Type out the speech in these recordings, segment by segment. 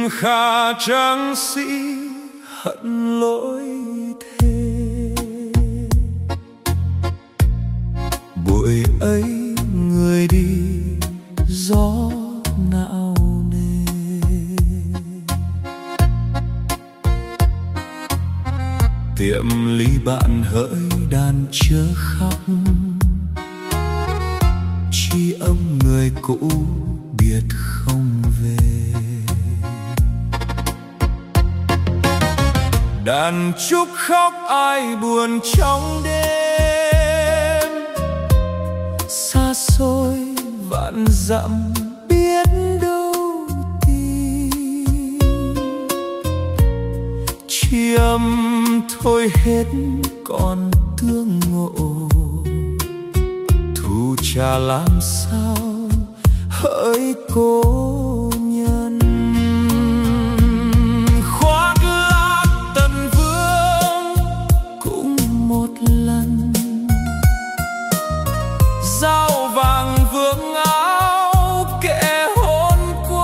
khả chẳng sĩ hận lỗi thế. Buổi ấy người đi gió não nề, tiệm ly bạn hỡi đàn chớ khóc, tri âm người cũ biệt không về. Đàn trúc khóc ai buồn trong đêm, xa xôi vạn dặm biết đâu tìm. Tri âm thôi hết còn tương ngộ, thu trả làm sao hỡi cô nhân. Khoác lác Tần Vương cũng một lần, dao vàng vương áo kẻ hôn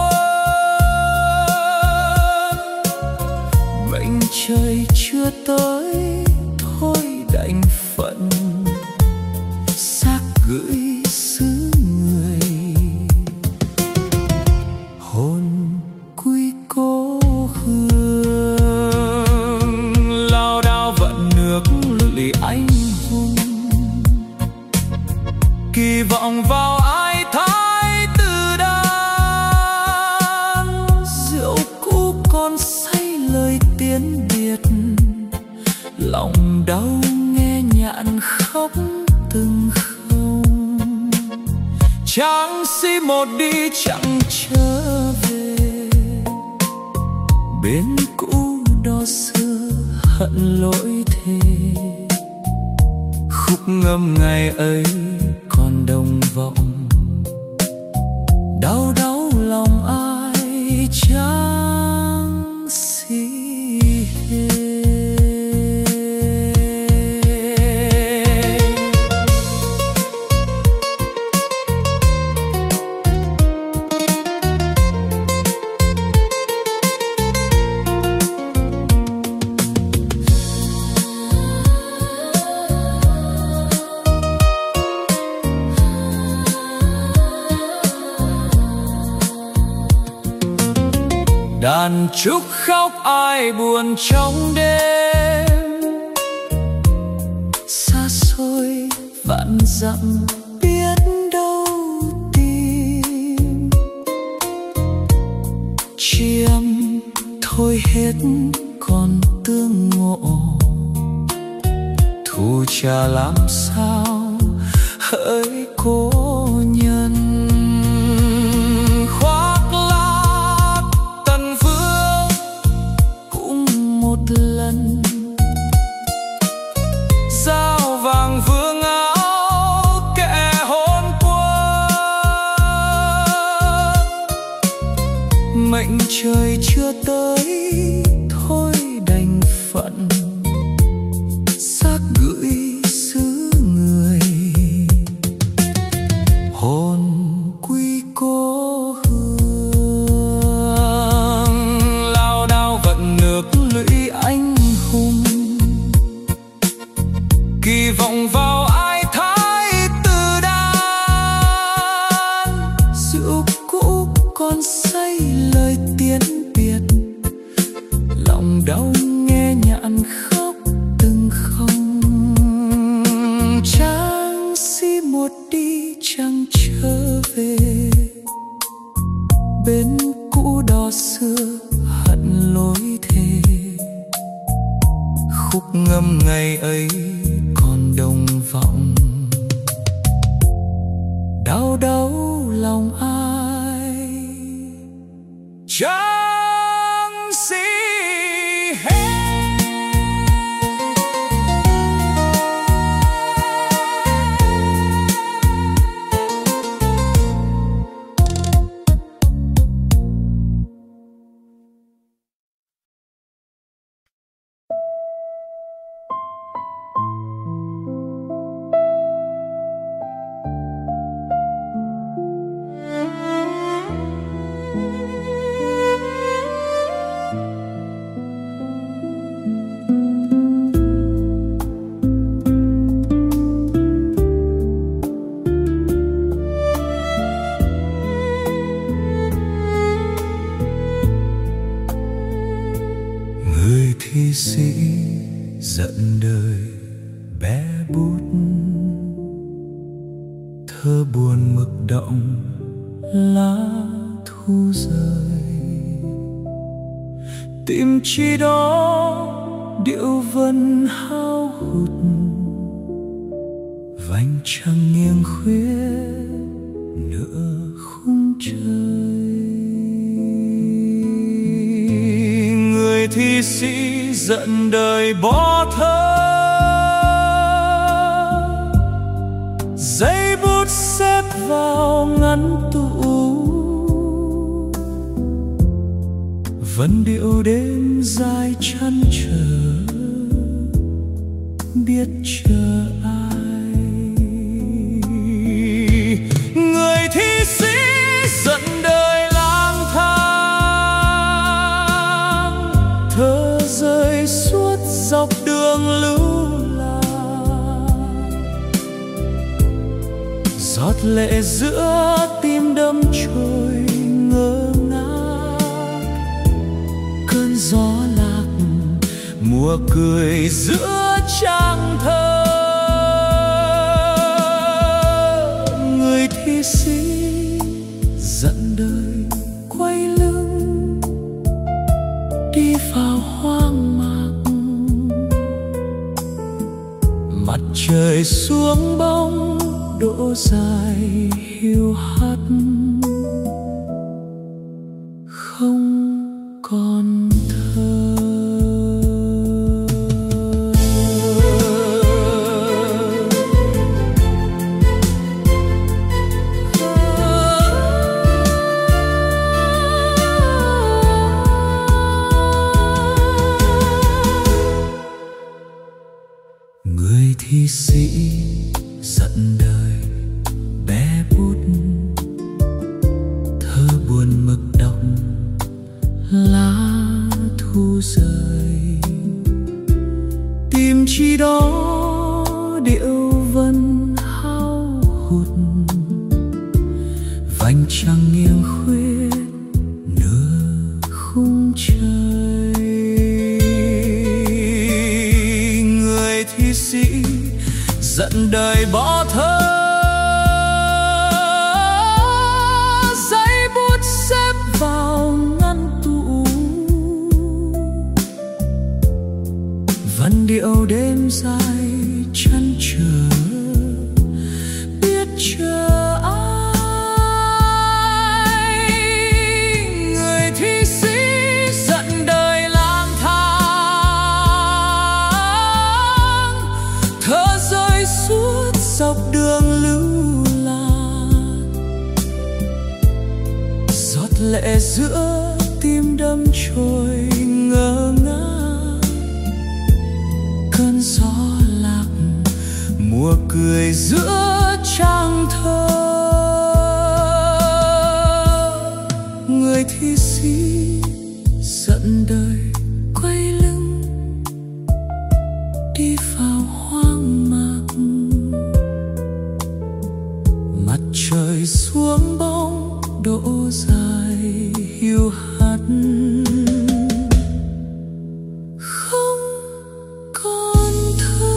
quân. Mệnh trời chưa tới thôi đành phận, xác gửi xứ người. Hồn quy cố hương, lao đao vận nước lụy anh hùng. Kỳ vọng vào ai thái từ đàn, rượu cũ còn say lời tiếng biệt. Lòng đau nghe nhạn khóc từng không, tráng sĩ một đi chẳng trở về. Bên cũ đó xưa hận lỗi thề, khúc ngâm ngày ấy còn đồng vọng. Đau đau lòng ai chẳng si hề. Đàn trúc khóc ai buồn trong đêm, xa xôi vạn dặm biết đâu tìm. Tri âm thôi hết còn tương ngộ, thu trả làm sao hỡi cô nhân. Lần dao vàng vương áo kẻ hôn quân. Mệnh trời chưa tới thôi đành phận, xác gửi xứ người. Hồn quy cố hương, lao đao vận nước lũy anh hùng. Kỳ vọng vào ai thái từ đàn, rượu cũ còn say lời tiếng biệt. Lòng đau nghe nhạn khóc từng không, tráng sĩ một đi chẳng trở về. Bên cũ đó xưa hận lỗi thề, khúc ngâm ngày ấy còn đồng vọng. Đau đau lòng ai chẳng si hết. thi sĩ giận đời bé bút, thơ buồn mực động lá thu rơi, tìm chi đó điệu vần hao hụt, vành trăng nghiêng khuya nửa khung trời. Người thi sĩ giận đời bỏ thơ, giấy bút xếp vào ngăn tủ, vẫn điệu đêm dài chăn trở, biết chờ ai. Người thi sĩ giận đời lang thang, thơ rơi suốt dọc đường lưu lạc, giọt lệ giữa tim đâm trôi ngơ ngác. Cơn gió lạc mùa cười giữa trang thơ. Người thi sĩ giận đời quay lưng đi vào hoang mạc, mặt trời xuống bóng đỗ dài hiu hắt, không còn thơ. Người thi sĩ giận đời bé bút, thơ buồn mực đọc lá thu rơi, tìm chi đó điệu vần hao hụt, vành trăng nghiêng khuyết nửa khung trời. Người thi sĩ giận đời bỏ thơ, giấy bút xếp vào ngăn tủ, vẫn điệu đêm dài chăn trở, biết chờ ai. Người thi sĩ giận đời lang thang, thơ rơi suốt dọc đường lưu lạc, giọt lệ giữa tim đâm trôi ngơ ngác. Cơn gió lạc mùa cười giữa trang thơ. Người thi sĩ giận đời quay lưng đi vào hoang mạc, mặt trời xuống bóng đỗ dài hiu hắt, không còn thơ.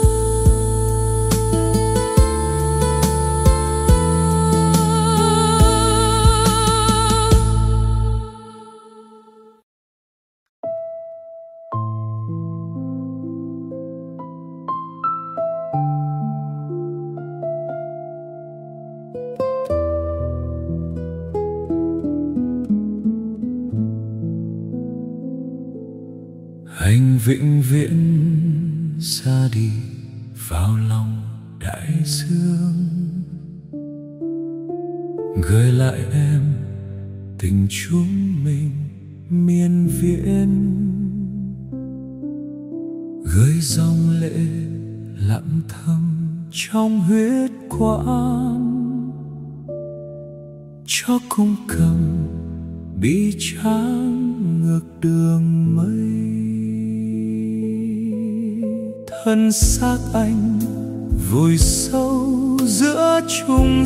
Anh vĩnh viễn ra đi vào lòng đại dương, gửi lại em tình chúng mình miên viễn, gửi dòng lệ lặng thầm trong huyết quản, cho cung cầm bi tráng ngược đường mây. Thân xác anh vùi sâu giữa trùng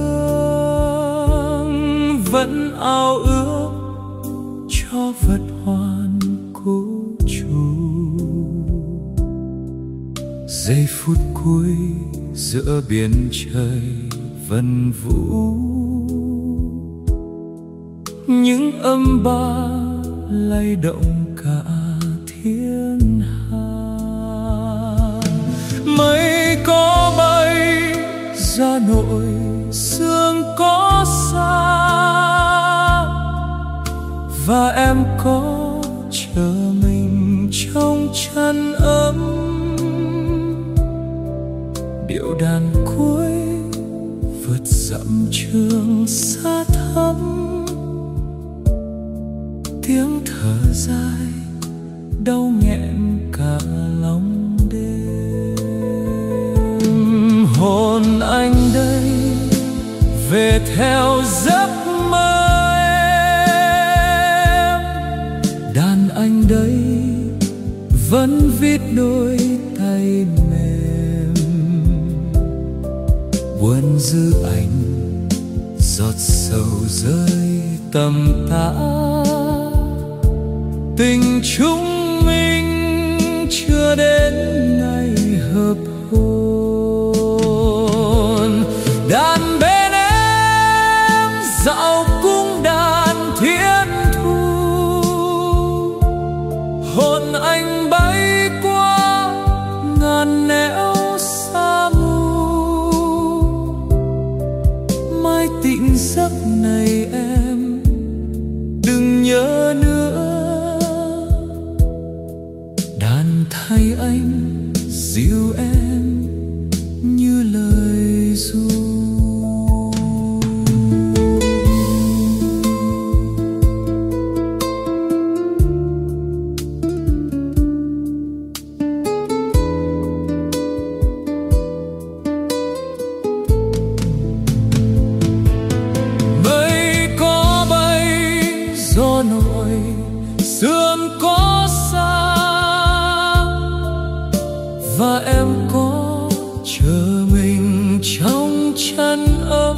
dương, vẫn ao ước cho vật hoàn cố chủ. giây phút cuối giữa biển trời vần vũ, những âm ba lay động cả thiên hà. Mây có bay, gió nổi, sương có xa, và em có chờ mình trong chăn ấm. Điệu đàn cuối vượt dặm trường xa thắm, tiếng thở dài đau nghẹn cả lòng đêm. Hồn anh đây về theo giấc mơ em, đàn anh đây vẫn viết đôi tay mềm. Buồn dư ảnh giọt sầu rơi tầm tã, tình chúng mình chưa đến ngày hợp hôn. Đàn bên em dạo cung đàn thiên thu, hồn anh bay qua ngàn nẻo xa mù. Mai tỉnh giấc này em đừng nhớ nữa, đàn thay anh dìu em như lời ru. Mây có bay, gió nổi, sương có xa, và em có chờ mình trong chăn ấm.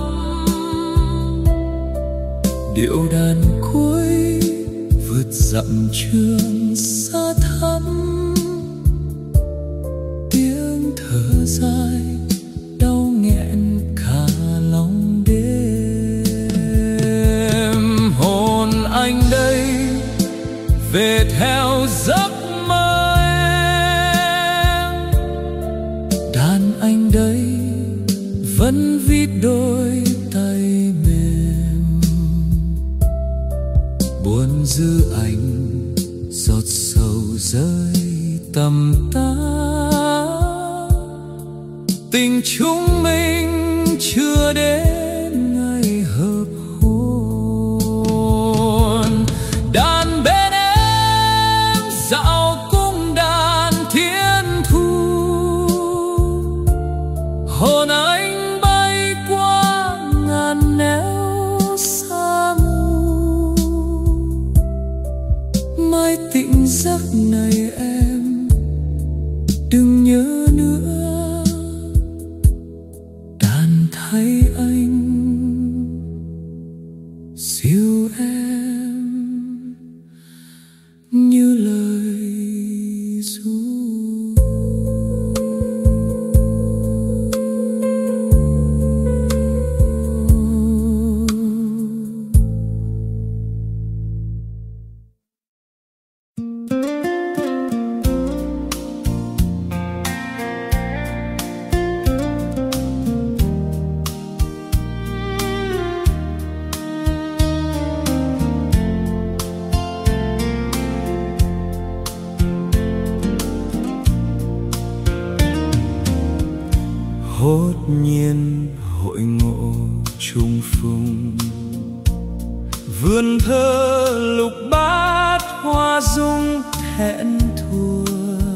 Điệu đàn cuối vượt dặm trường xa thắm, tiếng thở dài đau nghẹn cả lòng đêm. Hồn anh đây về theo giấc mơ em, đàn anh đây vẫn viết đôi tay mềm. Buồn dư ảnh giọt sầu rơi tầm tã, tình chúng mình chưa đến ngày hợp hôn. Đàn bên em dạo cung đàn thiên thu, hồn anh bay qua ngàn nẻo xa mù. Mai tỉnh giấc này em đừng nhớ nữa, đàn thay anh dìu em như lời ru. Hốt nhiên hội ngộ trùng phùng, vườn thơ lục bát hoa dung thẹn thùa.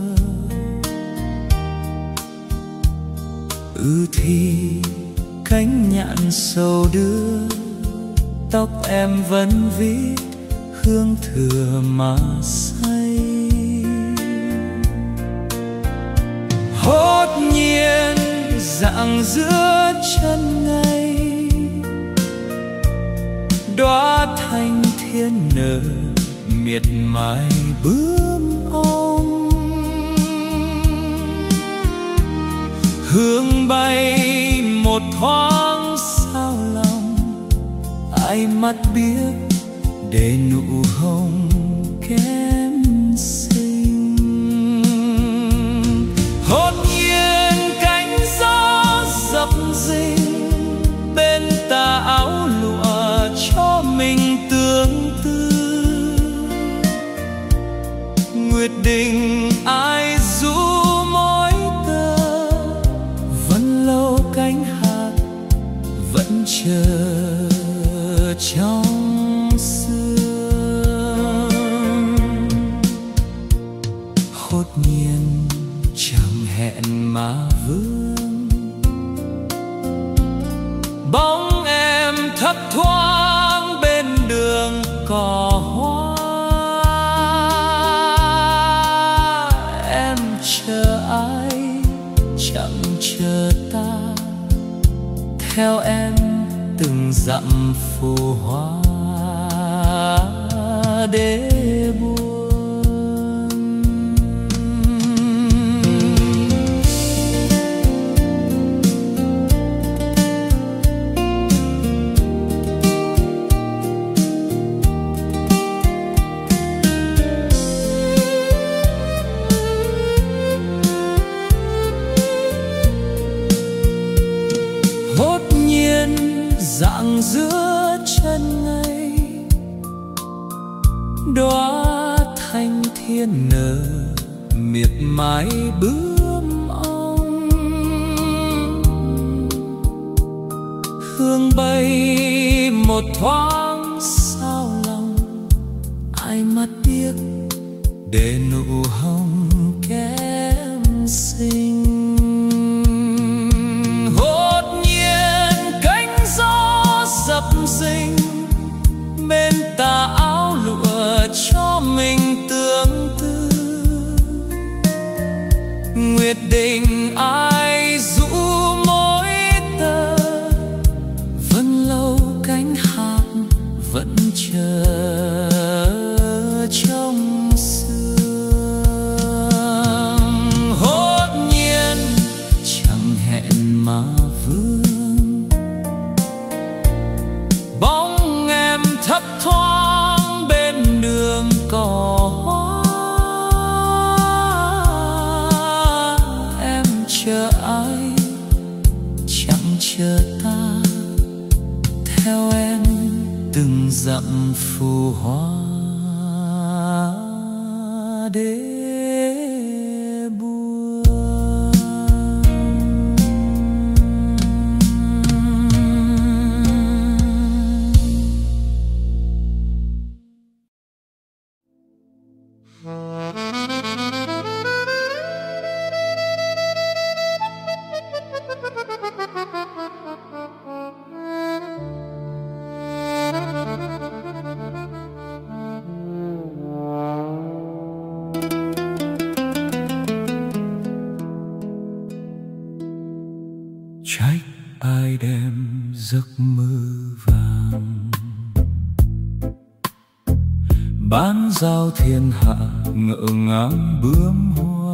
Thì cánh nhạn sầu đưa, tóc em vẫn viết hương thừa mà say. Hốt nhiên dạng giữa chân ngày, đóa thanh thiên nở miệt mài bướm ong. thoáng sao lòng, ai mắt biết để nụ hồng kém xinh. Hốt nhiên cánh gió dập dình, bên tà áo lụa cho mình tương tư. Nguyệt đình ai rũ mối tơ, vẫn lâu cánh hạc vẫn chờ trong sương. Hốt nhiên chẳng hẹn mà vương, bóng em thấp thoáng bên đường cỏ hoa. Em chờ ai chẳng chờ ta, theo em từng dặm phù hoa để buồn. Hốt nhiên dạng giữa chân ngày, đóa thanh thiên nở miệt mái bướm ong. Hương bay một thoáng sao lòng, ai mắt biết để nụ hồng kém xinh. Dập dình bên tà áo lụa cho mình tương tư. Nguyệt đình ai rũ mối tơ, vẫn lâu cánh hạc vẫn chờ trong sương. Hốt nhiên chẳng hẹn mà vương, bóng em thấp thoáng bên đường cỏ hoa. Em chờ ai chẳng chờ ta, theo em từng dặm phù hoa để trách ai đem giấc mơ vàng, bán giao thiên hạ ngỡ ngàng bướm hoa.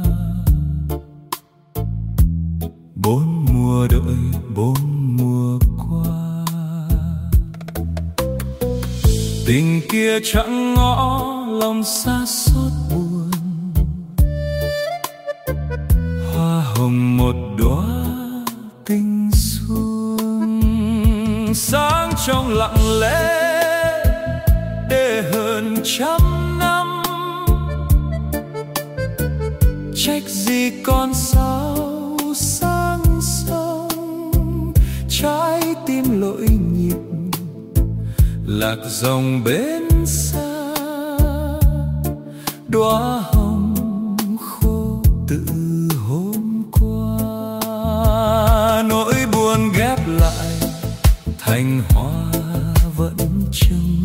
Bốn mùa đợi bốn mùa qua, tình kia chẳng ngõ lòng xa xót buồn. Hoa hồng một đóa tình xuân, sáng trong lặng lẽ để hơn trăm năm. Trách gì con sao sang sông, trái tim lỗi nhịp lạc dòng bên xa. Đóa hồng khô từ hôm qua, nỗi buồn ghép lại thành hoa vẫn trưng.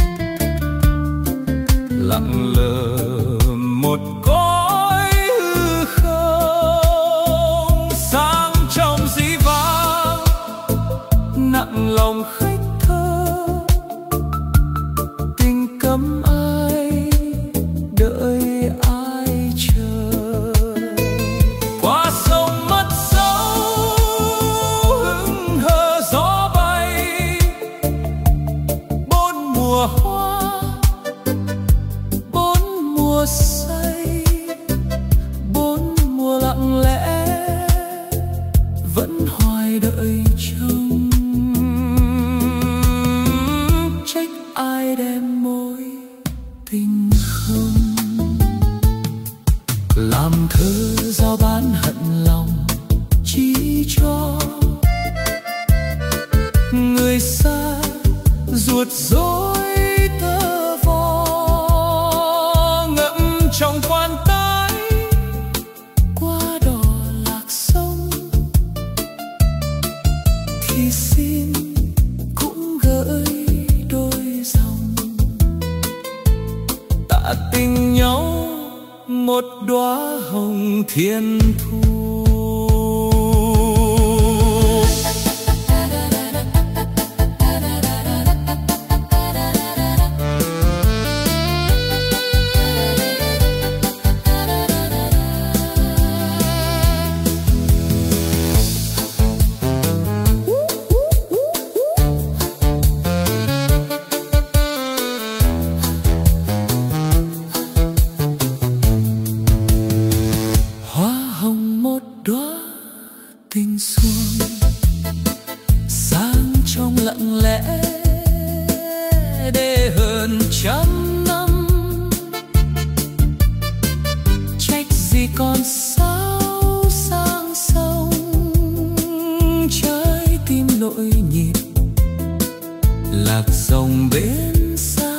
Lặng lờ một cõi hư không, sáng trong dĩ vãng nặng lòng khách thơ. Tình cấm ai đợi làm thơ giao bán hận lòng chỉ cho người xa ruột rối tơ vò, ngậm trong quan tái qua đò lạc sông thì xin cũng gửi đôi dòng tạ tình nhau một đóa hồng thiên thu. Tình xuân sáng trong lặng lẽ để hơn trăm năm, trách gì còn sao sang sông trái tim lội nhịp lạc dòng bên xa,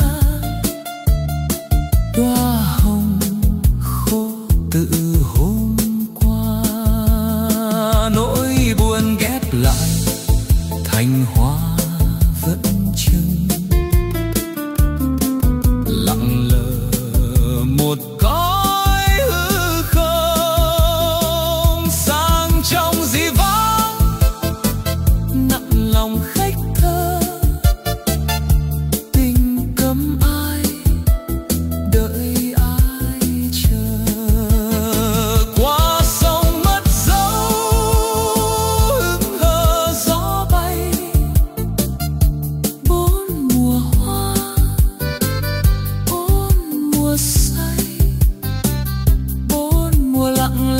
đóa hồng khô tự hôm qua, nỗi buồn ghép lại thành hoa vẫn chừng, lặng lờ một cõi hư không sang trong dĩ vãng, nặng lòng khách thơ tình cấm ai đợi ai chờ, qua sông mất dấu hững hờ gió bay, bốn mùa hoa bốn mùa say, bốn mùa lặng